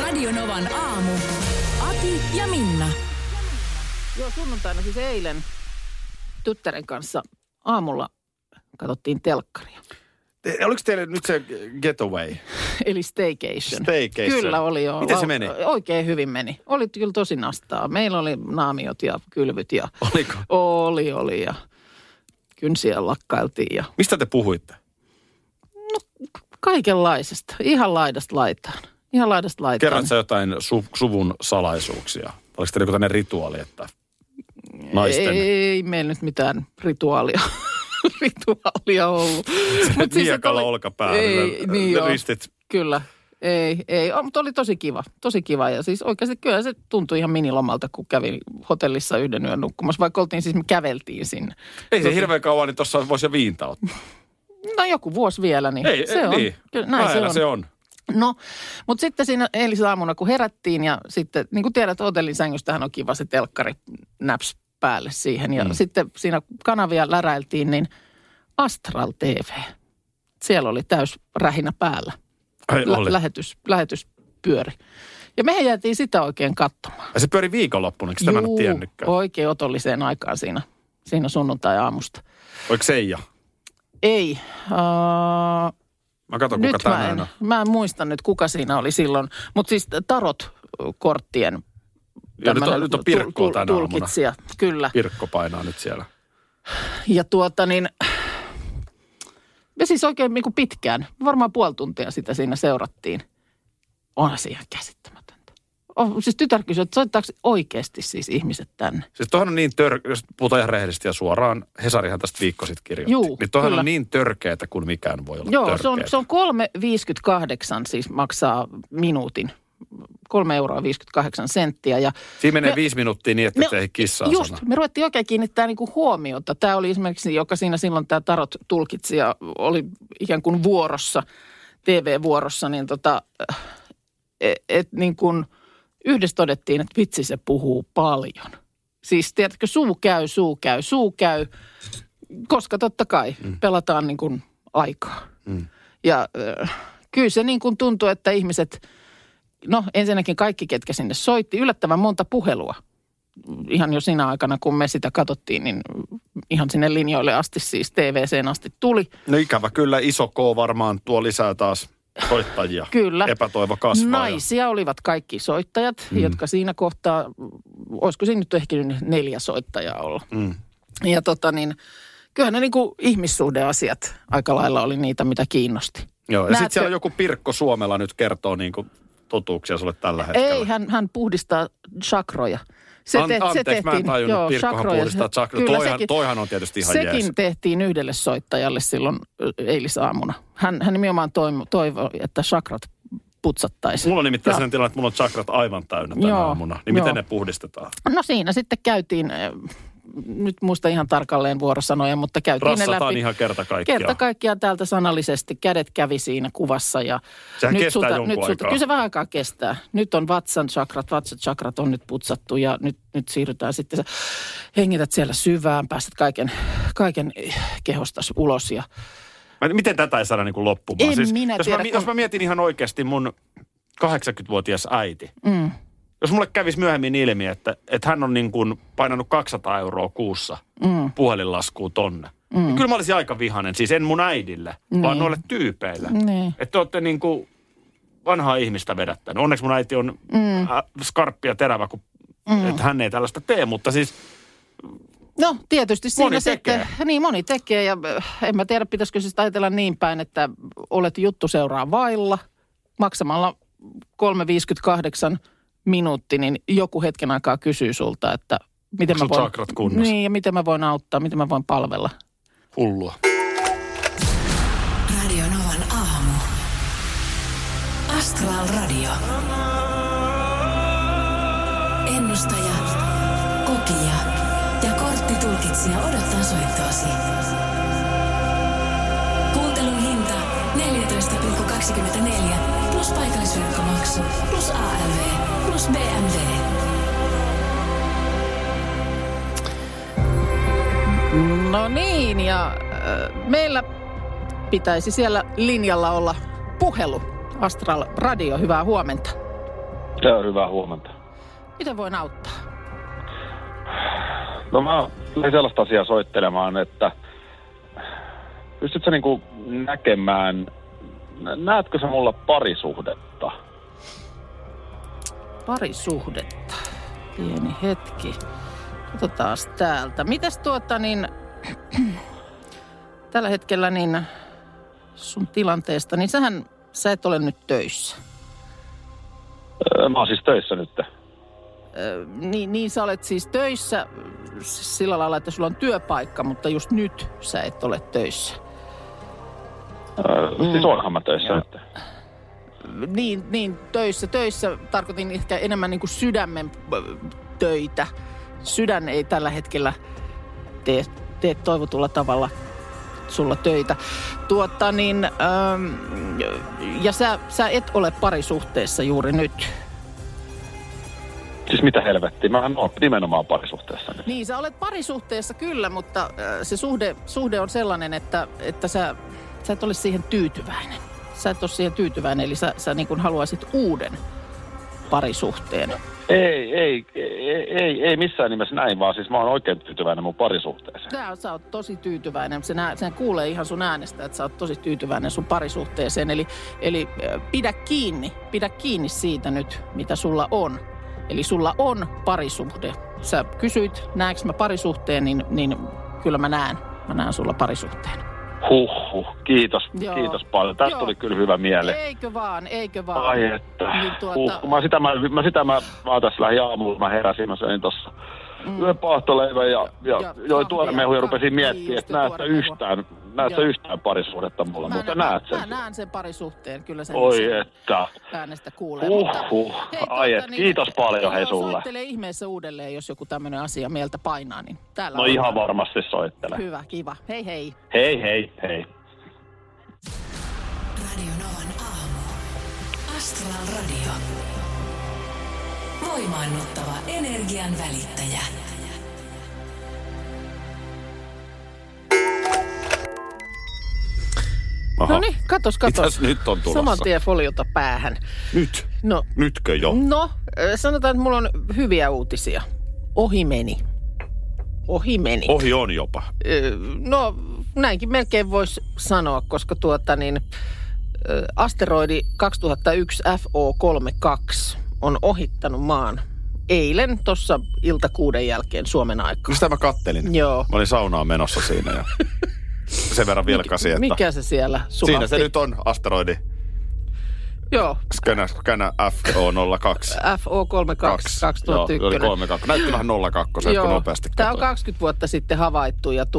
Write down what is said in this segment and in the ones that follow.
Radio Novan aamu. Ati ja Minna. Joo, sunnuntaina siis eilen tyttären kanssa aamulla katsottiin telkkaria. Oliko teille nyt se getaway? Eli staycation. Kyllä oli jo. Miten se meni? Oikein hyvin meni. Oli kyllä tosi nastaa. Meillä oli naamiot ja kylvyt ja... Oliko? Oli ja kynsiä lakkailtiin ja... Mistä te puhuitte? No kaikenlaisesta. Ihan laidasta laitaan. Kerrot sä jotain suvun salaisuuksia? Oliko teillä joku tämmöinen rituaali, että naisten... Ei meillä nyt mitään rituaalia ollut. Mutta siis miekalla olkapäällä, niin ristit. Kyllä, ei. Mutta oli tosi kiva. Ja siis oikeasti kyllä se tuntui ihan minilomalta, kun kävin hotellissa yhden yön nukkumassa. Vaikka me käveltiin sinne. Ei se hirveän kauan, niin tuossa voisi jo viintä ottaa. No joku vuosi vielä, niin se on. Niin. Kyllä, näin se on. No, mutta sitten siinä eilisaamuna, kun herättiin ja sitten, niin kuin tiedät, hotellin sängystähän on kiva se telkkari naps päälle siihen. Ja sitten siinä kanavia läräiltiin, niin Astral TV. Siellä oli täys rähinä päällä. Lähetys pyöri. Ja mehän jäätiin sitä oikein katsomaan. Ja se pyöri viikonloppuna, eikö tämä nyt tiennytkään? Oikein otolliseen aikaan siinä sunnuntai-aamusta. Oliko Seija? Ei. Mä katson, kuka tänään on. Mä en muista nyt, kuka siinä oli silloin. Mutta siis tarot-korttien ja nyt on Pirkko tänä tulkitsija. Aamuna. Kyllä. Pirkko painaa nyt siellä. Ja me siis oikein niin kuin pitkään, varmaan puoli tuntia sitä siinä seurattiin. Onhan se ihan käsittämätöntä. Siis tytär kysyi, että soittaako oikeasti siis ihmiset tänne? Siis tuohon on niin jos puhutaan ihan rehellisesti ja suoraan, Hesarihan tästä viikko sitten kirjoitti. Juu, niin tuohon on niin törkeätä kuin mikään voi olla törkeätä. Joo, se on 3,58 siis maksaa minuutin. 3,58 €. Ja siinä menee 5 minuuttia niin, että ei kissaa just, sana. Me ruvettiin oikein kiinnittää niinku huomiota. Tämä oli esimerkiksi, joka siinä silloin tämä tarot tulkitsija oli ikään kuin vuorossa, TV-vuorossa, niin niin kuin yhdessä todettiin, että vitsi se puhuu paljon. Siis tiedätkö, suu käy, koska totta kai pelataan niin kuin aikaa. Ja kyllä se niin kuin tuntuu, että ihmiset... No ensinnäkin kaikki, ketkä sinne soitti, yllättävän monta puhelua. Ihan jo siinä aikana, kun me sitä katsottiin, niin ihan sinne linjoille asti, siis TVC:n asti tuli. No ikävä kyllä, iso K varmaan tuo lisää taas soittajia. Kyllä. Epätoivo kasvaa. Naisia olivat kaikki soittajat, jotka siinä kohtaa, olisiko siinä nyt ehkä 4 soittajaa olla. Ja kyllähän ne niin kuin ihmissuhdeasiat aika lailla oli niitä, mitä kiinnosti. Joo, ja sitten siellä joku Pirkko Suomella nyt kertoo niin kuin totuuksia sulle tällä hetkellä. Ei, hän puhdistaa chakroja. Anteeksi, mä en tajunnut, Pirkkohan puhdistaa chakroja. Toihan on tietysti ihan jees. Sekin tehtiin yhdelle soittajalle silloin eilisaamuna. Hän nimenomaan toivoi, että chakrat putsattaisiin. Mulla on nimittäin sellainen tilanne, että mulla on chakrat aivan täynnä tänä aamuna. Niin miten ne puhdistetaan? No siinä sitten käytiin... Nyt muista ihan tarkalleen vuorosanoja, mutta käytiin ne läpi. Rassataan ihan kerta kaikkiaan. Kerta kaikkiaan täältä sanallisesti. Kädet kävi siinä kuvassa. Ja sehän kestää jonkun aikaa. Kyllä se vähän aikaa kestää. Nyt on vatsachakrat on nyt putsattu ja nyt siirrytään sitten. Hengität siellä syvään, päästät kaiken kehostas ulos. Ja... Miten tätä ei saada niin kuin loppumaan? En minä tiedä. Jos mä mietin ihan oikeasti mun 80-vuotias äiti. Jos mulle kävisi myöhemmin ilmi, että hän on niin kuin painanut 200 € kuussa puhelinlaskuun tonne. Niin kyllä mä olisin aika vihainen. Siis en mun äidille, vaan noille tyypeille. Että te olette niin kuin vanhaa ihmistä vedättänyt. Onneksi mun äiti on skarppi ja terävä, että hän ei tällaista tee, mutta siis... No tietysti siinä moni tekee. Niin moni tekee ja en mä tiedä, pitäisikö siis ajatella niin päin, että olet juttu seuraa vailla maksamalla 3,58 minuutti, niin joku hetken aikaa kysyy sulta, että miten mä voin... chakrat kunnossa? Niin, ja miten mä voin auttaa, miten mä voin palvella. Hullua. Radio Novan aamu. Astral Radio. Ennustaja, kokija ja korttitulkitsija odottaa soittoasi. Kuuntelun hinta 14,24 plus paikallisverkkomaksu plus ALV plus BMW. No niin, ja meillä pitäisi siellä linjalla olla puhelu. Astral Radio, hyvää huomenta. Se on hyvää huomenta. Miten voin auttaa? No mä lähdin sellaista asiaa soittelemaan, että pystytkö niinku näkemään, näetkö sä mulla parisuhdetta? Parisuhdetta. Pieni hetki. Katsotaan täältä. Mites tällä hetkellä niin sun tilanteesta, niin sä et ole nyt töissä. Mä oon siis töissä nyt. Niin sä olet siis töissä sillä lailla, että sulla on työpaikka, mutta just nyt sä et ole töissä. Siis oonhan mä töissä nyt. Niin töissä tarkoitin ehkä enemmän niin kuin sydämen töitä. Sydän ei tällä hetkellä tee toivotulla tavalla sulla töitä. Ja sä et ole parisuhteessa juuri nyt. Siis mitä helvettiä? Mähän oon nimenomaan parisuhteessa nyt. Niin, sä olet parisuhteessa kyllä, mutta se suhde on sellainen, että sä et ole siihen tyytyväinen. Sä et ole siihen tyytyväinen, eli sä niin kuin haluaisit uuden parisuhteen. Ei missään nimessä näin, vaan siis mä oon oikein tyytyväinen mun parisuhteeseen. Sä oot tosi tyytyväinen. Sen kuulee ihan sun äänestä, että sä oot tosi tyytyväinen sun parisuhteeseen. Eli pidä kiinni siitä nyt, mitä sulla on. Eli sulla on parisuhde. Sä kysyit, näekö mä parisuhteen, niin kyllä mä näen sulla parisuhteen. Kiitos paljon. Tästä tuli kyllä hyvä miele. Eikö vaan. Ai että. Niin Mä tässä lähdin aamulla, mä heräsin, mä söin tossa yhden paahtoleivän ja join tuoremehuja ja rupesin miettimään, että näet sä yhtään parisuhdetta mulla, mutta näet sen. Mä näen sen parisuhteen, kyllä sen että. Äänestä kuulee. Ai et, kiitos paljon hei sulle. Soittele ihmeessä uudelleen, jos joku tämmöinen asia mieltä painaa, niin täällä no ihan varmasti soittele. Hyvä, kiva. Hei. Hei. Radio Novan aamu. Astral Radio. Voimaannuttava energian välittäjä. Aha. No niin, katos. Mitäs nyt on tulossa? Saman tien foliota päähän. Nyt? No. Nytkö jo? No, sanotaan, että mulla on hyviä uutisia. Ohi meni. Ohi on jopa. No, näinkin melkein voisi sanoa, koska asteroidi 2001 FO32 on ohittanut maan eilen tuossa ilta 6 jälkeen Suomen aikaa. Sitä mä kattelin. Joo. Mä olin saunaan menossa siinä ja sen verran vilkasi, että... Mikä se siellä suhahti? Siinä se nyt on, asteroidi. Joo. Skänä FO02. FO32 2001. Joo, oli 32. Näytti vähän 02, kun nopeasti katsoin. Tämä on 20 vuotta sitten havaittu ja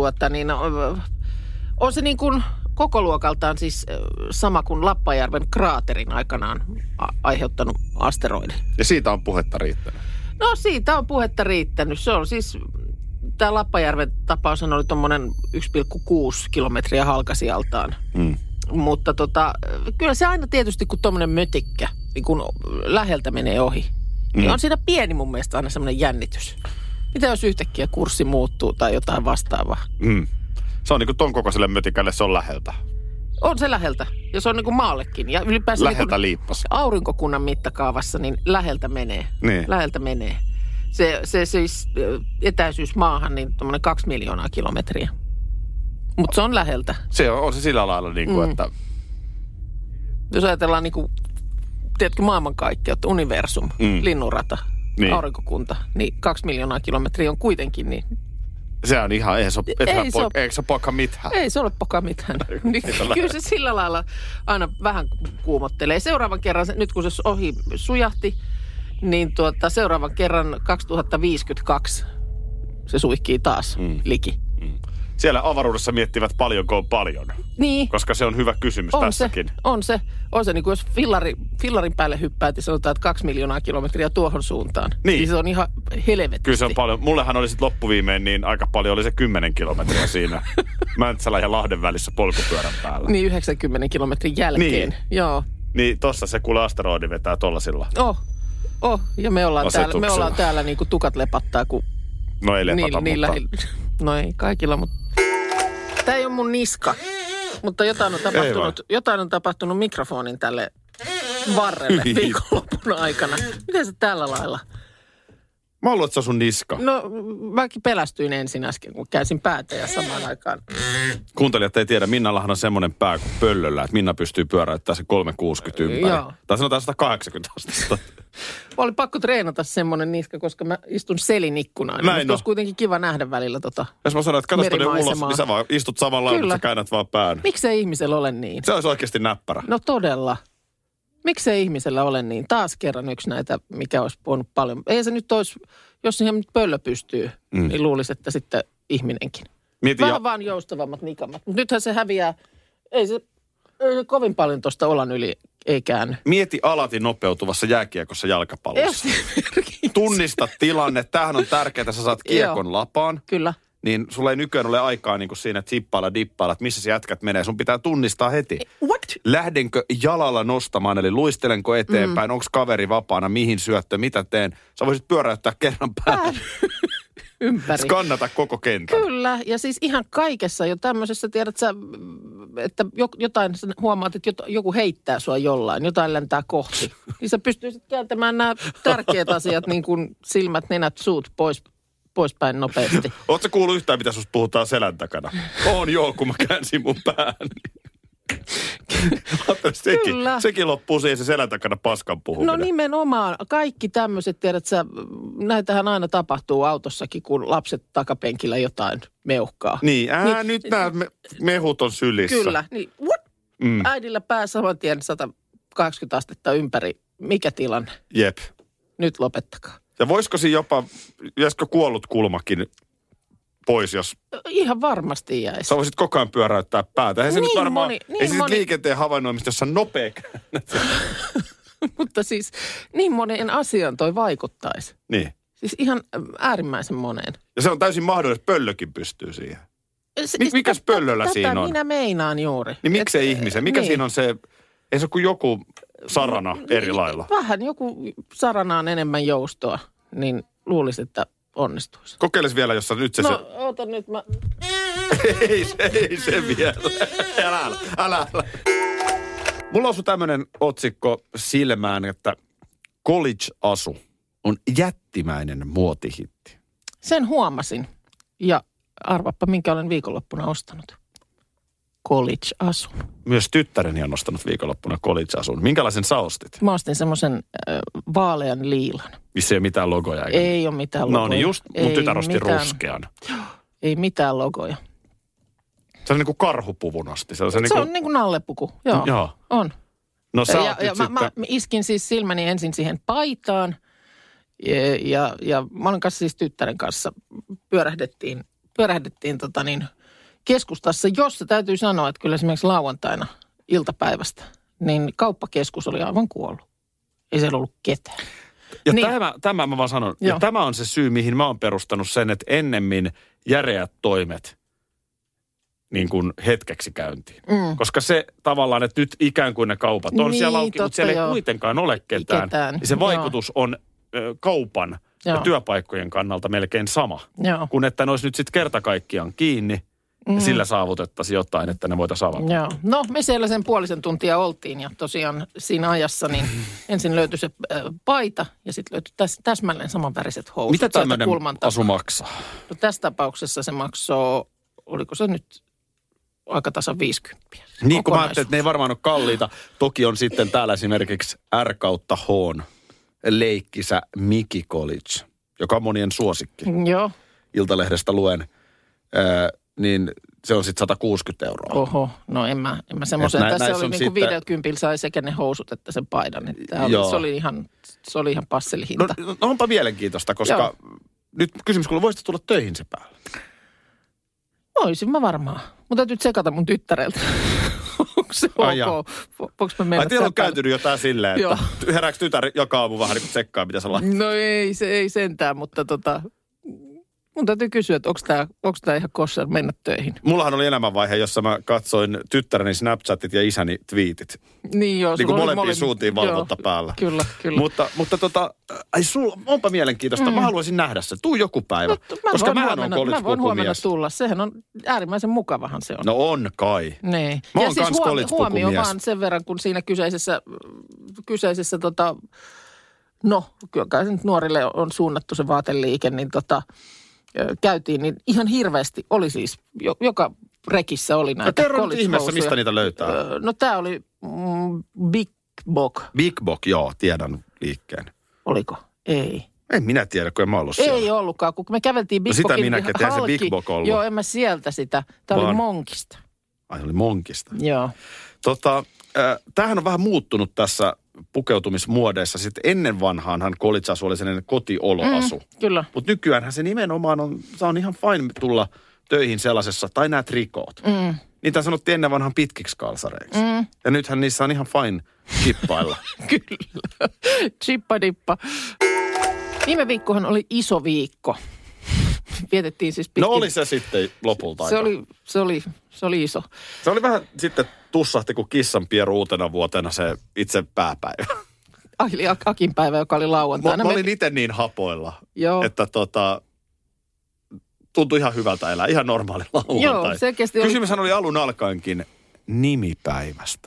on se niin kuin kokoluokaltaan siis sama kuin Lappajärven kraaterin aikanaan aiheuttanut asteroidi. Ja siitä on puhetta riittänyt? No siitä on puhetta riittänyt. Se on siis, tämä Lappajärven tapaus oli tuommoinen 1,6 kilometriä halkasijaltaan. Mutta kyllä se aina tietysti, kun tuommoinen mötikkä, niin kun läheltä menee ohi, niin on siinä pieni mun mielestä aina semmoinen jännitys. Mitä jos yhtäkkiä kurssi muuttuu tai jotain vastaavaa? Se on niin kuin ton kokoiselle mötikälle, se on läheltä. On se läheltä. Ja se on niin kuin maallekin. Ja ylipäänsä läheltä niin liippas. Aurinkokunnan mittakaavassa, niin läheltä menee. Niin. Läheltä menee. Se siis etäisyys maahan, niin tuommoinen 2 miljoonaa kilometriä. Mutta se on läheltä. Se on se sillä lailla niin kuin, että... Jos ajatellaan niin kuin, tiedätkö, maailmankaikkeutta, universum, linnunrata, aurinkokunta, niin 2 miljoonaa kilometriä on kuitenkin niin... Se on ihan, eikö se poka mitään? Ei se ole poka mitään. Kyllä se sillä lailla aina vähän kuumottelee. Seuraavan kerran, nyt kun se ohi sujahti, niin seuraavan kerran 2052 se suihkii taas liki. Siellä avaruudessa miettivät paljonko on paljon. Niin. Koska se on hyvä kysymys tässäkin. On se. Niin kuin jos fillarin päälle hyppäät ja sanotaan, että 2 miljoonaa kilometriä tuohon suuntaan. Niin se on ihan helvetisti. Kyllä se on paljon. Mullehan oli sitten loppuviimein niin aika paljon oli se 10 kilometriä siinä Mäntsälän ja Lahden välissä polkupyörän päällä. Niin 90 kilometrin jälkeen. Niin. Joo. Niin tossa se kuule asteroidi vetää tollasilla. Ja me ollaan täällä niin kuin tukat lepattaa, kun... No ei lepata, mutta... No ei kaikilla, mutta... Tämä ei ole mun niska, mutta jotain on tapahtunut mikrofonin tälle varrelle viikonlopun aikana. Miten se tällä lailla? Mä luulen, että se on sun niska. No, mäkin pelästyin ensin äsken, kun käsin päätä ja samaan aikaan. Kuuntelijat ei tiedä, Minnallahan on semmoinen pää kuin pöllöllä, että Minna pystyy pyöräyttämään sen 360 ympäri. Joo. Tai sanotaan 180 astetta. Oli pakko treenata semmoinen niska, koska mä istun selinikkunaan. Näin olisi kuitenkin kiva nähdä välillä Jos mä sanon, että katso tuonne ulos, merimaisemaa. niin sä vaan istut samalla, mutta sä käännät vaan pään. Miksei ihmisellä ole niin? Se olisi oikeasti näppärä. No todella. Miksei ihmisellä ole niin? Taas kerran yksi näitä, mikä olisi voinut paljon. Ei se nyt olisi, jos siihen nyt pöllö pystyy, niin luulisi, että sitten ihminenkin. Vähän vaan joustavammat nikamat. Mutta nythän se häviää, ei se kovin paljon tuosta olan yli ei käänny. Mieti alati nopeutuvassa jääkiekossa jalkapallossa. Tunnista tilanne. Tämähän on tärkeää, että sä saat kiekon lapaan. Kyllä. Niin sulla ei nykyään ole aikaa niin kuin siinä, että hippailla, dippailla, että missä se jätkät menee. Sun pitää tunnistaa heti. What? Lähdenkö jalalla nostamaan, eli luistelenko eteenpäin, onko kaveri vapaana, mihin syöttö, mitä teen. Sä voisit pyöräyttää kerran päälle. Ympäri. Skannata koko kentän. Kyllä, ja siis ihan kaikessa jo tämmöisessä, tiedät sä, että jotain sä huomaat, että joku heittää sua jollain, jotain lentää kohti. Niin sä pystyisit kääntämään nämä tärkeät asiat, niin kuin silmät, nenät, suut poispäin nopeasti. Ootko kuullut yhtään, mitä susta puhutaan selän takana? On joo, kun mä käänsin mun pään. Sekin loppuu siihen se selän takana paskan puhuminen. No nimenomaan. Kaikki tämmöiset, tiedät sä, näitähän aina tapahtuu autossakin, kun lapset takapenkillä jotain meuhkaa. Niin, nyt nämä mehut on sylissä. Kyllä, niin what? Äidillä pää saman tien 180 astetta ympäri. Mikä tilanne? Jep. Nyt lopettakaa. Ja voisiko siinä jopa, jäisikö kuollut kulmakin pois, jos... Ihan varmasti jäisi. Sä voisit koko ajan pyöräyttää päätä. Ei se niin nyt varmaan, niin ei se liikenteen havainnoimista, jossa nopea käännät. Mutta siis niin monen asian toi vaikuttaisi. Niin. Siis ihan äärimmäisen moneen. Ja se on täysin mahdollista, pöllökin pystyy siihen. Mikäs pöllöllä siinä on? Minä meinaan juuri. Niin miksei ihmisen? Mikä siinä on se, ei se ole kuin joku sarana eri lailla? Vähän joku saranaan enemmän joustoa, niin luulisin, että onnistuisi. Kokeiles vielä, jossa nyt se... No, oota nyt mä... ei se vielä. Älä. Mulla osui tämmönen otsikko silmään, että college-asu on jättimäinen muotihitti. Sen huomasin. Ja arvappa, minkä olen viikonloppuna ostanut. College-asun. Myös tyttäreni on ostanut viikonloppuna college-asun. Minkälaisen sä ostit? Mä ostin semmoisen vaalean liilan. Missä ei ole mitään logoja? Ei ole mitään logoja. No niin, just mun tytär osti ruskean. Ei mitään logoja. Se on niin kuin karhupuvun asti. Se on niin kuin nallepuku, joo. On. No sä mä iskin siis silmäni ensin siihen paitaan ja mä olin kanssa siis tyttären kanssa pyörähdettiin keskustassa, jossa täytyy sanoa, että kyllä esimerkiksi lauantaina iltapäivästä, niin kauppakeskus oli aivan kuollut. Ei siellä ollut ketään. Ja niin. Tämä mä vaan sanon, ja tämä on se syy, mihin mä oon perustanut sen, että ennemmin järeät toimet niin kuin hetkeksi käyntiin. Koska se tavallaan, että nyt ikään kuin ne kaupat on siellä auki, mutta siellä ei kuitenkaan ole ketään. Niin se vaikutus on kaupan ja työpaikkojen kannalta melkein sama. Kun että ne olisi nyt sitten kerta kaikkiaan kiinni ja sillä saavutettaisiin jotain, että ne voitaisiin avata. Joo. No me siellä sen puolisen tuntia oltiin ja tosiaan siinä ajassa niin ensin löytyi se paita ja sitten löytyi täsmälleen samanväriset housut. Mitä tämmöinen asu maksaa? No tässä tapauksessa se maksoi, oliko se nyt aika tasan 50. Niin kuin mä ajattelin, että ne ei varmaan ole kalliita. Toki on sitten täällä esimerkiksi R/H:n leikkisä Mickey College, joka on monien suosikki. Joo. Iltalehdestä luen, niin se on sitten 160 €. Oho, no en mä semmoisen. Tässä oli niin kuin 50 sai sekä ne housut että sen paidan. Se oli ihan passelihinta. No onpa mielenkiintoista, koska nyt kysymys kuuluu, voisitko tulla töihin se päälle? Voisin mä varmaan. Mun täytyy tsekata mun tyttäreltä. Onko se ok? Voinko mä mennä? Teillä on käytynyt jotain silleen, että herääkö tytär joka aamu vähän niin kuin tsekkaa, mitä sä laitat? No ei sentään, mutta Mun täytyy kysyä, että onko tää ihan kosher mennä töihin. Mullahan oli elämänvaihe, jossa mä katsoin tyttäreni Snapchatit ja isäni tweetit. Niin joo. Niin kuin molempiin suuntiin valvonta päällä. Kyllä. Mutta sulla onpa mielenkiintoista. Mä haluaisin nähdä se. Tuu joku päivä. Koska mähän on college-pukumies. Mä voin huomenna tulla. Sehän on äärimmäisen mukavahan se on. No on kai. Niin. Mä oon kans college-pukumies. Huomio vaan sen verran, kun siinä kyseisessä no, kyllä nyt nuorille on suunnattu se vaateliike, niin käytiin, niin ihan hirveästi oli siis, joka rekissä oli näitä college-housuja. Kerro ihmeessä, mistä niitä löytää. No tää oli Big Bok. Big Bok, joo, tiedän liikkeen. Oliko? Ei. En minä tiedä, kun en mä ollut siellä. Ei ollutkaan, kun me käveltiin Big Bokin Bokin sitä minäkin, että se Big Bok ollut. Joo, en mä sieltä sitä. Tää oli Monkista. Ai, oli Monkista. Joo. Tämähän on vähän muuttunut tässä pukeutumismuodeissa. Sitten ennen vanhaanhan college-asu oli sellainen kotioloasu. Kyllä. Mutta nykyäänhän se nimenomaan on ihan fine tulla töihin sellaisessa, tai nämä trikoot. Niitä sanottiin ennen vanhan pitkiksi kalsareiksi. Ja nythän niissä on ihan fine chippailla. Kyllä. Chippadippa. Viime viikkohan oli iso viikko. Vietettiin siis pitkin. No oli se sitten lopulta aika. Se oli iso. Se oli vähän sitten tussahti kuin kissanpieru uutena vuotena se itse pääpäivä. Eli Akin päivä, joka oli lauantaina. Mä olin itse niin hapoilla, joo. Että tuntui ihan hyvältä elää. Ihan normaali lauantai. Joo, selkeästi Kysymyshän oli alun alkaenkin nimipäivästä.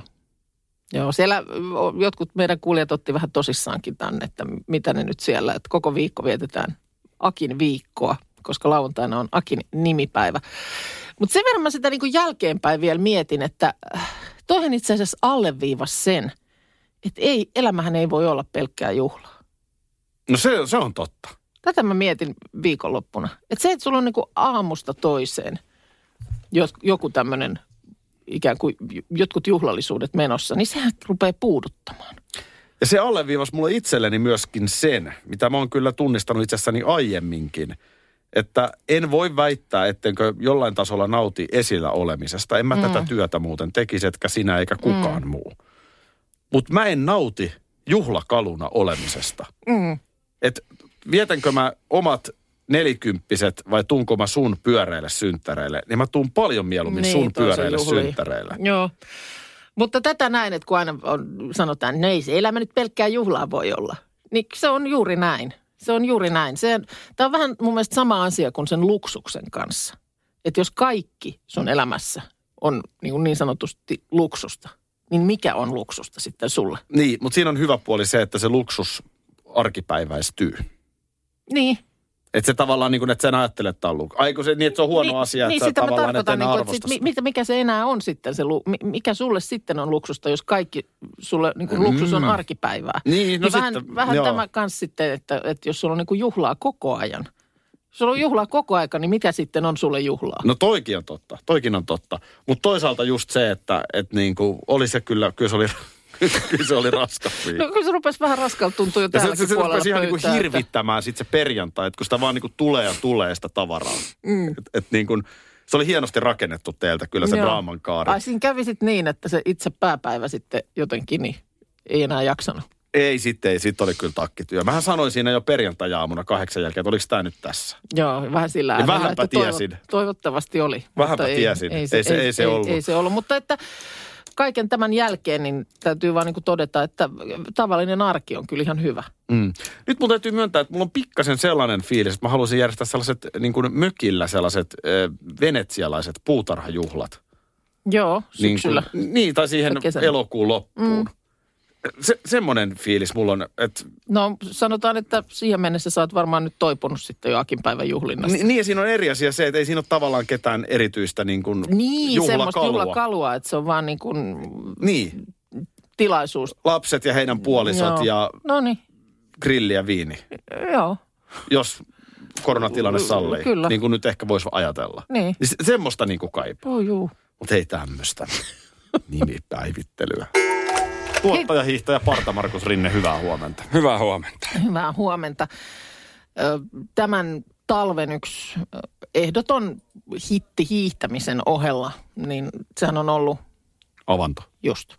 Joo, siellä jotkut meidän kuulijat otti vähän tosissaankin tänne, että mitä ne nyt siellä, että koko viikko vietetään Akin viikkoa, koska lauantaina on Akin nimipäivä. Mutta sen verran mä sitä niin kuin jälkeenpäin vielä mietin, että toihan itse asiassa alleviivasi sen, että elämähän ei voi olla pelkkää juhlaa. No se on totta. Tätä mä mietin viikonloppuna. Että se, että sulla on niin kuin aamusta toiseen joku tämmöinen ikään kuin jotkut juhlallisuudet menossa, niin sehän rupeaa puuduttamaan. Ja se alleviivasi mulle itselleni myöskin sen, mitä mä oon kyllä tunnistanut itsessäni aiemminkin, että en voi väittää, ettenkö jollain tasolla nauti esillä olemisesta. En mä tätä työtä muuten tekisi, etkä sinä eikä kukaan muu. Mutta mä en nauti juhlakaluna olemisesta. Että vietänkö mä omat 40 vai tuunko mä sun pyöreille synttäreille, niin mä tuun paljon mieluummin niin, sun pyöreille synttäreille. Joo. Mutta tätä näin, että kun aina sanotaan, että no ei se elämä nyt pelkkää juhlaa voi olla. Niin se on juuri näin. Se on juuri näin. Tämä on vähän mun mielestä sama asia kuin sen luksuksen kanssa. Että jos kaikki sun elämässä on niin sanotusti luksusta, niin mikä on luksusta sitten sulle? Niin, mutta siinä on hyvä puoli se, että se luksus arkipäiväistyy. Niin. Että se tavallaan niin kuin, että sen ajattelet, että on Aiku se niin, että se on huono asia, että sä tavallaan et enää arvosta sitä. Mikä se enää on sitten, mikä sulle sitten on luksusta, jos kaikki sulle niin kuin luksus on arkipäivää. Niin, no niin sitten, vähän tämä kanssa sitten, että jos sulla on niin kuin juhlaa koko ajan. Jos sulla on juhlaa koko aika, niin mikä sitten on sulle juhlaa? No toikin on totta. Mutta toisaalta just se, että niin kuin oli se kyllä se oli... Kyllä se oli raskas viikko. No kyllä se rupesi vähän raskalta tuntua jo täälläkin puolella pöytää. Se rupesi ihan niin kuin hirvittämään sitten se perjantai, että kun sitä vaan niin kuin tulee sitä tavaraa. Että niin kuin, se oli hienosti rakennettu teiltä kyllä se draaman kaari. Ai siinä kävi sitten niin, että se itse pääpäivä sitten jotenkin niin ei enää jaksanut. Ei sitten oli kyllä takkityö. Mähän sanoin siinä jo perjantai-aamuna 8 jälkeen, että oliko tämä nyt tässä. Joo, vähän sillä äänellä, vähänpä tiesin. Toivottavasti oli. Vähänpä tiesin. Ei se ollut. Ei se ollut, mutta että... Kaiken tämän jälkeen niin täytyy vaan niin kuin todeta, että tavallinen arki on kyllä ihan hyvä. Nyt mun täytyy myöntää, että mulla on pikkasen sellainen fiilis, että mä haluaisin järjestää sellaiset niin kuin mökillä sellaiset venetsialaiset puutarhajuhlat. Joo, syksyllä. Niin, tai siihen elokuun loppuun. Semmoinen fiilis mulla on, että... No sanotaan, että siihen mennessä sä oot varmaan nyt toipunut sitten jo Akin päivän juhlinnasta. Niin ja siinä on eri asia se, että ei siinä ole tavallaan ketään erityistä niin kuin semmoista juhlakalua, että se on vaan niin kuin tilaisuus. Lapset ja heidän puolisot ja grilli ja viini. Joo. Jos koronatilanne sallii, kyllä. Niin kuin nyt ehkä voisi ajatella. Niin. Semmoista niin kuin kaipaa. Joo. Mutta ei tämmöistä nimipäivittelyä. Tuottaja, hiihtäjä Parta Markus Rinne, hyvää huomenta. Hyvää huomenta. Hyvää huomenta. Tämän talven yksi ehdoton hitti hiihtämisen ohella, niin sehän on ollut... Avanto. Just.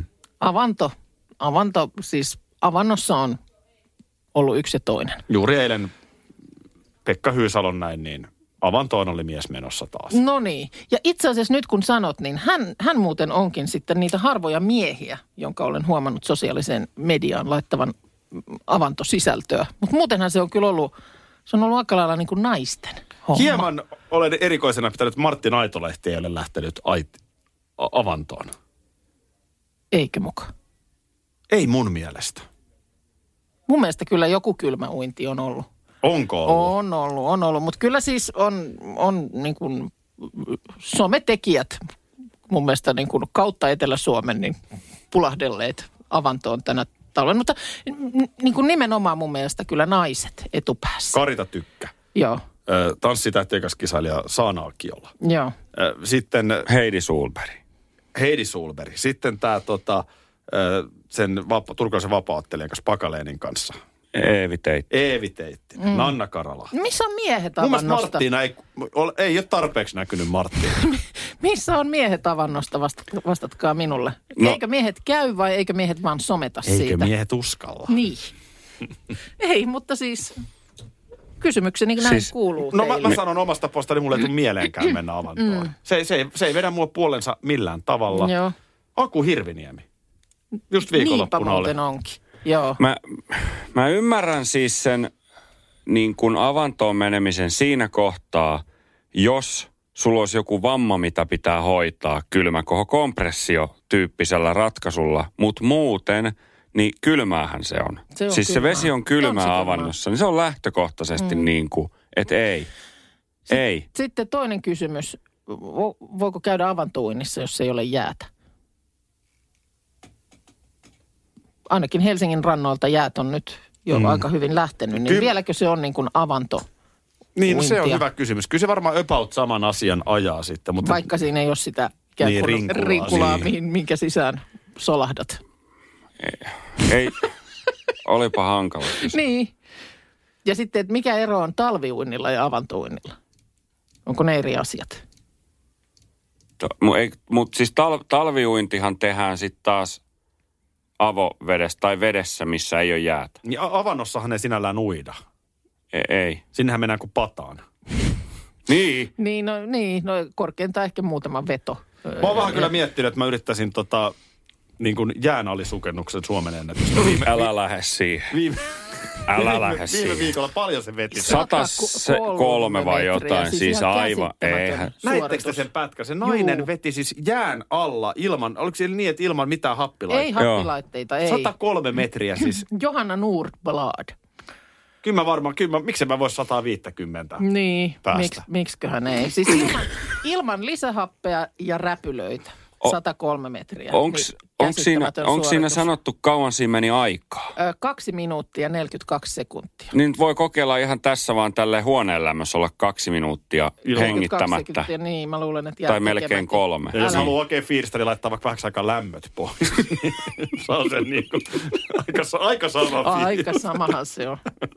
Avanto, siis avannossa on ollut yksi ja toinen. Juuri eilen Pekka Hyysalon näin, niin avantoon oli mies menossa taas. No niin. Ja itse asiassa nyt kun sanot, niin hän muuten onkin sitten niitä harvoja miehiä, jonka olen huomannut sosiaaliseen mediaan laittavan avantosisältöä. Mutta muutenhan se on kyllä ollut aika lailla niin kuin naisten homma. Hieman olen erikoisena pitänyt, että Martti Naitolehti ei ole lähtenyt avantoon. Eikö muka? Ei mun mielestä. Mun mielestä kyllä joku kylmä uinti on ollut. Onko ollut? On ollut. Mutta kyllä siis on niin kuin sometekijät mun mielestä niin kuin kautta Etelä-Suomen niin pulahdelleet avantoon tänä talven. Mutta niin kuin nimenomaan mun mielestä kyllä naiset etupäässä. Karita Tykkä. Joo. Tanssitähteikäskisailija Saana Akiola. Joo. Sitten Heidi Sulberg. Sitten tämä sen turkulaisen vapaa-ottelijan kanssa Pakaleenin kanssa. Eevi Teitti. Nanna Karala. Missä on miehet avannosta? Mun mielestä Marttiina ei ole tarpeeksi näkynyt Marttiina. Missä on miehet avannosta? Vastatkaa minulle. No. Eikö miehet käy vai eikö miehet vaan someta siitä? Eikö miehet uskalla? Niin. Ei, mutta siis kysymykseni näin kuuluu no teille. mä sanon omasta postani, mulle ei tule mieleenkään mennä avantoon. Se ei vedä mua puolensa millään tavalla. Joo. Aku Hirviniemi. Just viikonloppuna oli. Niinpä muuten onkin. Joo. Mä ymmärrän siis sen niin kuin avantoon menemisen siinä kohtaa, jos sulla olisi joku vamma, mitä pitää hoitaa kylmäkohokompressio-tyyppisellä ratkaisulla, mutta muuten, niin kylmäähän se on. Siis kylmää. Se vesi on kylmää avannossa, niin se on lähtökohtaisesti niin kuin, että ei. Ei. Sitten toinen kysymys. Voiko käydä avantouinnissa, jos ei ole jäätä? Ainakin Helsingin rannoilta jäät on nyt jo aika hyvin lähtenyt, niin vieläkö se on niin kuin avanto? Niin, se on hyvä kysymys. Kyllä se varmaan about saman asian ajaa sitten. Mutta vaikka siinä ei ole sitä rinkulaa, minkä sisään solahdat. Ei. Olipa hankala. Niin. Ja sitten, että mikä ero on talviuinnilla ja avantouinnilla? Onko ne eri asiat? Mutta siis talviuintihan tehdään sitten taas avovedessä tai vedessä, missä ei ole jäätä. Niin avannossahan ei sinällään uida. Ei. Sinnehän mennään kuin pataan. Niin. Niin, korkeintaan ehkä muutama veto. Mä oon vähän kyllä miettinyt, että mä yrittäisin niin kuin jäänalisukennuksen Suomen ennätystä. Älä lähde siihen. Viime viikolla paljon se veti. 103 vai jotain, siis aivan. Näittekö te sen pätkän? Se nainen veti siis jään alla ilman, oliko siellä niin, että ilman mitään happilaitteita? Ei happilaitteita, ei. 103 metriä siis. Johanna Nordblad. Kyllä miksi mä vois 150 niin, päästä? Miksiköhän ei. Siis ilman lisähappea ja räpylöitä. 103 metriä. Onko siinä sanottu kauan siinä meni aikaa? 2 minuuttia 42 sekuntia. Niin voi kokeilla ihan tässä vaan tälle huoneenlämmössä olla 2 minuuttia hengittämättä. Niin, mä luulen, että tai melkein 3. Ja jos haluaa oikein fiiristä, niin laittaa vaikka vähäksi aikaa lämmöt pois. Se on sen niin kuin aika sama fiilis. Aika samahan se on.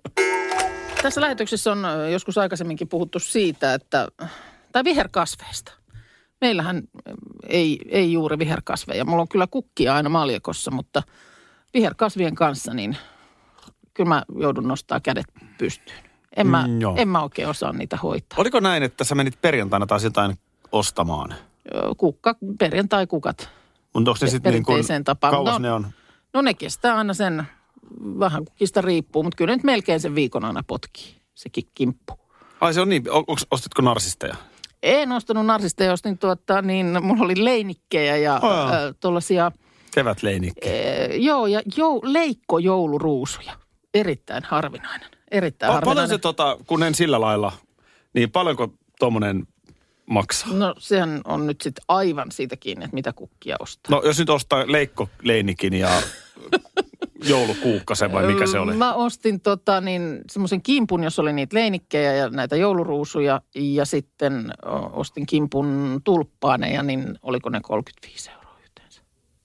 Tässä lähetyksessä on joskus aikaisemminkin puhuttu siitä, tai viherkasveista. Meillähän ei juuri viherkasveja. Mulla on kyllä kukkia aina maljakossa, mutta viherkasvien kanssa niin kyllä mä joudun nostaa kädet pystyyn. En mä oikein osaa niitä hoitaa. Oliko näin, että sä menit perjantaina taas jotain ostamaan? Perjantai-kukat. Mutta onko se sitten niin kuin, kauas ne on? No ne kestää aina sen, vähän kukista riippuu, mutta kyllä nyt melkein sen viikon aina potkii, se kimppu. Ai se on niin, ostitko narsisteja? En ostanut narsista, ostin mulla oli leinikkejä ja tuollaisia. Kevätleinikkejä. Joo, ja leikkojouluruusuja. Erittäin harvinainen. Paljon se kun en sillä lailla, niin paljonko tommonen maksaa? No sehän on nyt sitten aivan siitä kiinni, että mitä kukkia ostaa. No jos nyt ostaa leikkoleinikin ja joulukuukkasen vai mikä se oli? Mä ostin semmoisen kimpun, jossa oli niitä leinikkejä ja näitä jouluruusuja. Ja sitten ostin kimpun tulppaaneja, niin oliko ne 35 € yhteensä?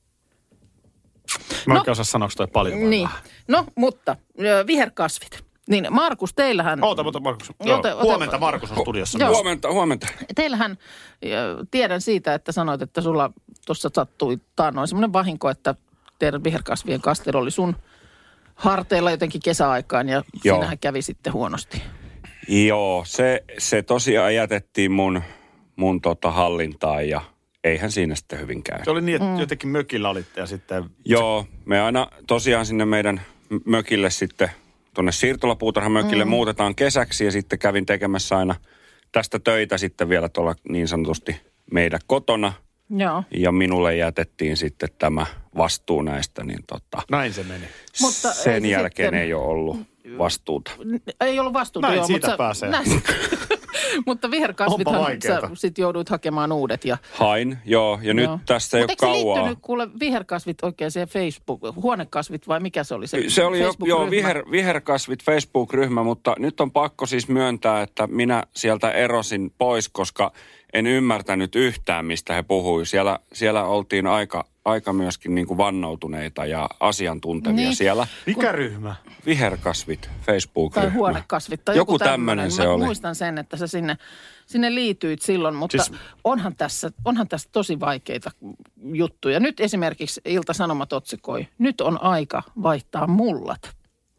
Mä en osaa sanoa, onko toi paljon vai niin. No, mutta viherkasvit. Niin Markus, teillähän... Oota Markus. Huomenta Markus on studiossa. Huomenta. Teillähän, tiedän siitä, että sanoit, että sulla tuossa sattui taannoin semmoinen vahinko, että teidän viherkasvien kastelo oli sun harteilla jotenkin kesäaikaan ja siinähän kävi sitten huonosti. Joo, se tosiaan jätettiin mun hallintaan ja eihän siinä sitten hyvin käy. Se oli niin, että jotenkin mökillä olitte ja sitten... Joo, me aina tosiaan sinne meidän mökille sitten, tuonne siirtolapuutarhamökille muutetaan kesäksi ja sitten kävin tekemässä aina tästä töitä sitten vielä tuolla niin sanotusti meidän kotona. Joo. Ja minulle jätettiin sitten tämä vastuu näistä, niin Näin se meni. Mutta sen jälkeen ei ole ollut vastuuta. Ei ollut vastuuta, Näin joo, siitä mutta pääsee. mutta viherkasvithan sä sitten jouduit hakemaan uudet. Hain, joo. Ja nyt tässä ei ole kauaa. Mutta eikö se liittynyt kuule viherkasvit oikein siihen huonekasvit vai mikä se oli se Se oli Facebook-ryhmä? viherkasvit Facebook-ryhmä, mutta nyt on pakko siis myöntää, että minä sieltä erosin pois, koska en ymmärtänyt yhtään, mistä he puhui. Siellä oltiin aika myöskin niin kuin vannoutuneita ja asiantuntevia niin. siellä. Mikä ryhmä? Viherkasvit, Facebook-ryhmä. Tai huonekasvit tai joku tämmöinen se oli. Muistan sen, että sä sinne liityit silloin, mutta siis... onhan tässä tosi vaikeita juttuja. Nyt esimerkiksi Ilta-Sanomat otsikoi, nyt on aika vaihtaa mullat.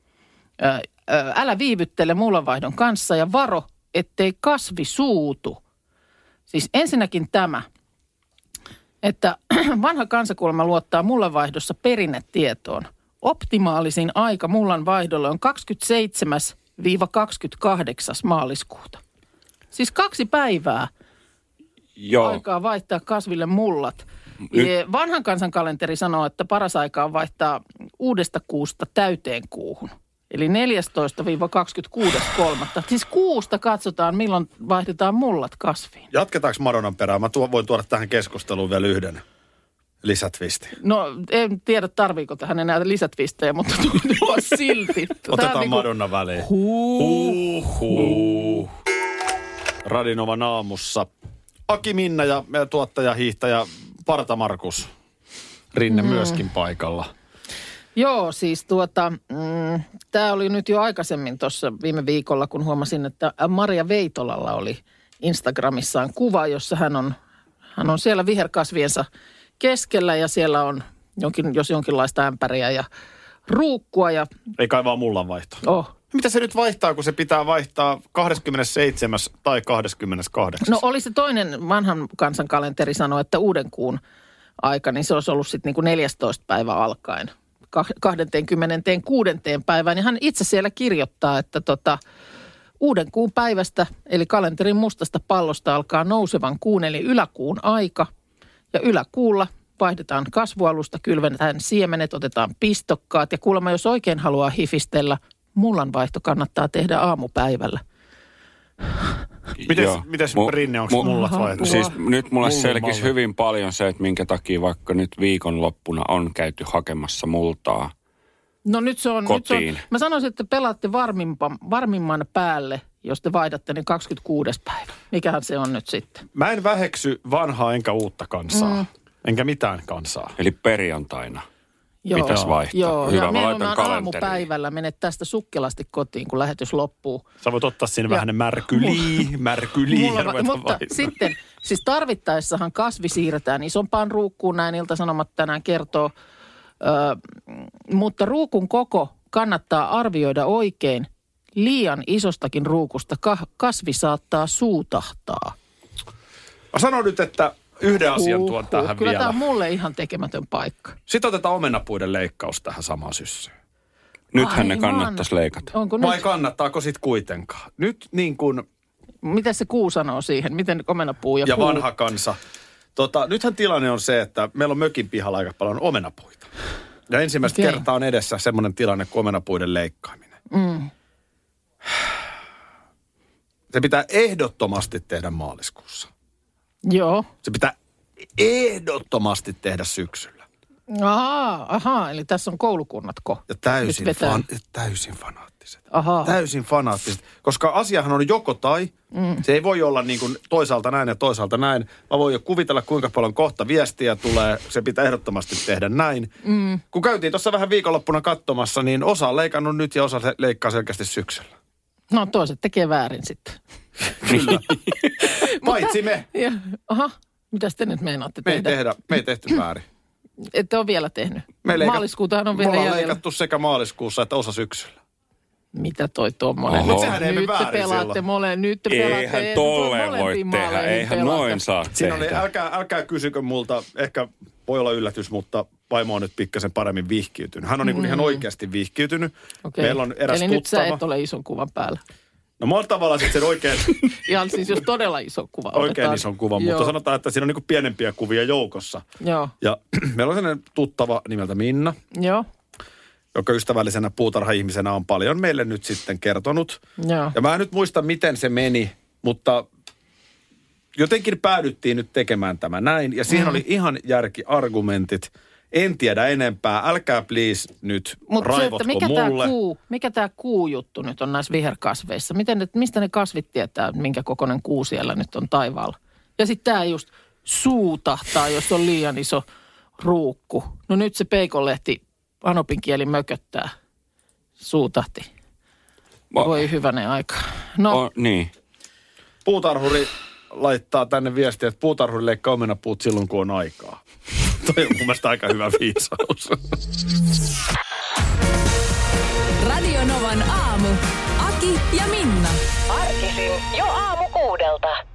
Älä viivyttele mullanvaihdon kanssa ja varo, ettei kasvi suutu. Siis ensinnäkin tämä, että vanha kansakulma luottaa mullanvaihdossa perinnetietoon. Optimaalisin aika mullanvaihdolle on 27-28. maaliskuuta. Siis 2 päivää aikaa vaihtaa kasville mullat. Vanhan kansan kalenteri sanoo, että paras aika on vaihtaa uudesta kuusta täyteen kuuhun. Eli 14-26.3. Siis kuusta katsotaan, milloin vaihdetaan mullat kasviin. Jatketaanko Madonnan perään? Mä voin tuoda tähän keskusteluun vielä yhden lisätwistin. No en tiedä, tarviiko tähän enää lisätvistejä, mutta tuo silti. Otetaan Madonna väliin. Radinovan aamussa Aki Minna ja meidän tuottaja, hiihtäjä Parta Markus Rinne myöskin paikalla. Joo, siis tämä oli nyt jo aikaisemmin tuossa viime viikolla, kun huomasin, että Maria Veitolalla oli Instagramissaan kuva, jossa hän on siellä viherkasviensa keskellä ja siellä on jonkinlaista ämpäriä ja ruukkua. Ja... Ei kai vaan mullanvaihtoa. Mitä se nyt vaihtaa, kun se pitää vaihtaa 27. tai 28? No oli se toinen vanhan kansan kalenteri sanoi, että uuden kuun aika, niin se olisi ollut sitten niin kuin 14. päivä alkaen. 26. päivään. Ja hän itse siellä kirjoittaa, että uuden kuun päivästä, eli kalenterin mustasta pallosta alkaa nousevan kuun, eli yläkuun aika. Ja yläkuulla vaihdetaan kasvualusta, kylvennetään siemenet, otetaan pistokkaat. Ja kuulemma, jos oikein haluaa hifistellä, mullanvaihto kannattaa tehdä aamupäivällä. Mites Rinne, onko mullat vaihtunut? Siis nyt mulle selkisi hyvin paljon se, että minkä takia vaikka nyt viikonloppuna on käyty hakemassa multaa nyt se on, kotiin. Mä sanoisin, että pelaatte varmimman päälle, jos te vaihdatte, niin 26. päivä. Mikähän se on nyt sitten? Mä en väheksy vanhaa enkä uutta kansaa. Enkä mitään kansaa. Eli perjantaina pitäisi vaihtaa. Joo, hyvä, ja meillä on aamupäivällä. Menet tästä sukkelasti kotiin, kun lähetys loppuu. Sä voit ottaa sinne vähän märkyliä. Mutta sitten, siis tarvittaessahan kasvi siirretään isompaan ruukkuun, näin Ilta-Sanomat tänään kertoo. Mutta ruukun koko kannattaa arvioida oikein. Liian isostakin ruukusta kasvi saattaa suutahtaa. Mä sanon nyt, että yhden asian tuon tähän kyllä vielä. Tämä on mulle ihan tekemätön paikka. Sitten otetaan omenapuiden leikkaus tähän samaan syssyyn. Nythän ne kannattaisi leikata. Vai kannattaako sit kuitenkaan? Nyt niin kuin... Miten se kuu sanoo siihen? Miten omenapuu ja puu? Vanha kansa. Nythän tilanne on se, että meillä on mökin pihalla aika paljon omenapuita. Ja ensimmäistä kertaa on edessä semmoinen tilanne kuin omenapuiden leikkaaminen. Se pitää ehdottomasti tehdä maaliskuussa. Joo. Se pitää ehdottomasti tehdä syksyllä. Aha, eli tässä on koulukunnatko? Ja täysin fanaattiset. Aha. Täysin fanaattiset. Koska asiahan on joko tai. Se ei voi olla niin kuin toisaalta näin ja toisaalta näin. Mä voin jo kuvitella, kuinka paljon kohta viestiä tulee. Se pitää ehdottomasti tehdä näin. Kun käytiin tuossa vähän viikonloppuna katsomassa, niin osa on leikannut nyt ja osa leikkaa selkeästi syksyllä. No toiset tekee väärin sitten. Kyllä. Paitsi me. Aha, mitä te nyt meinaatte tehdä? Me ei tehty väärin. Ette ole vielä tehnyt. Maaliskuutahan on vielä jäljellä. Me ollaan leikattu sekä maaliskuussa että osa syksyllä. Mitä toi tommonen? Mutta sehän ei nyt te pelaatte nyt te pelaatte. Eihän tolleen voi tehdä, eihän noin saa siinä tehdä. oli, älkää kysykö multa, ehkä voi olla yllätys, mutta vaimo on nyt pikkasen paremmin vihkiytynyt. Hän on niin ihan oikeasti vihkiytynyt. Okay. Meillä on eräs eli tuttava. nyt sä et ole ison kuvan päällä. No mä oon tavallaan sitten sen oikein... Ihan siis jos todella iso kuva oikein otetaan. ison kuvan, mutta sanotaan, että siinä on niinku pienempiä kuvia joukossa. Joo. Ja meillä on sellainen tuttava nimeltä Minna. Joo. Joka ystävällisenä puutarha-ihmisenä on paljon meille nyt sitten kertonut. Joo. Ja mä en nyt muista, miten se meni, mutta jotenkin päädyttiin nyt tekemään tämä näin. Ja siihen oli ihan järkiargumentit. En tiedä enempää. Älkää please nyt raivotko mulle. Mikä tämä kuujuttu nyt on näissä viherkasveissa? Mistä ne kasvit tietää, minkä kokoinen kuu siellä nyt on taivaalla? Ja sitten tämä just suutahtaa, jos on liian iso ruukku. No nyt se peikonlehti anopin kieli mököttää. Suutahti. Voi hyvänen aika. No. Niin. Puutarhuri laittaa tänne viestiä, että puutarhuri leikkaa omenapuut silloin, kun on aikaa. Toi on mun mielestä aika hyvä viisaus. Radio Novan aamu. Aki ja Minna. Arkisin jo aamu 6.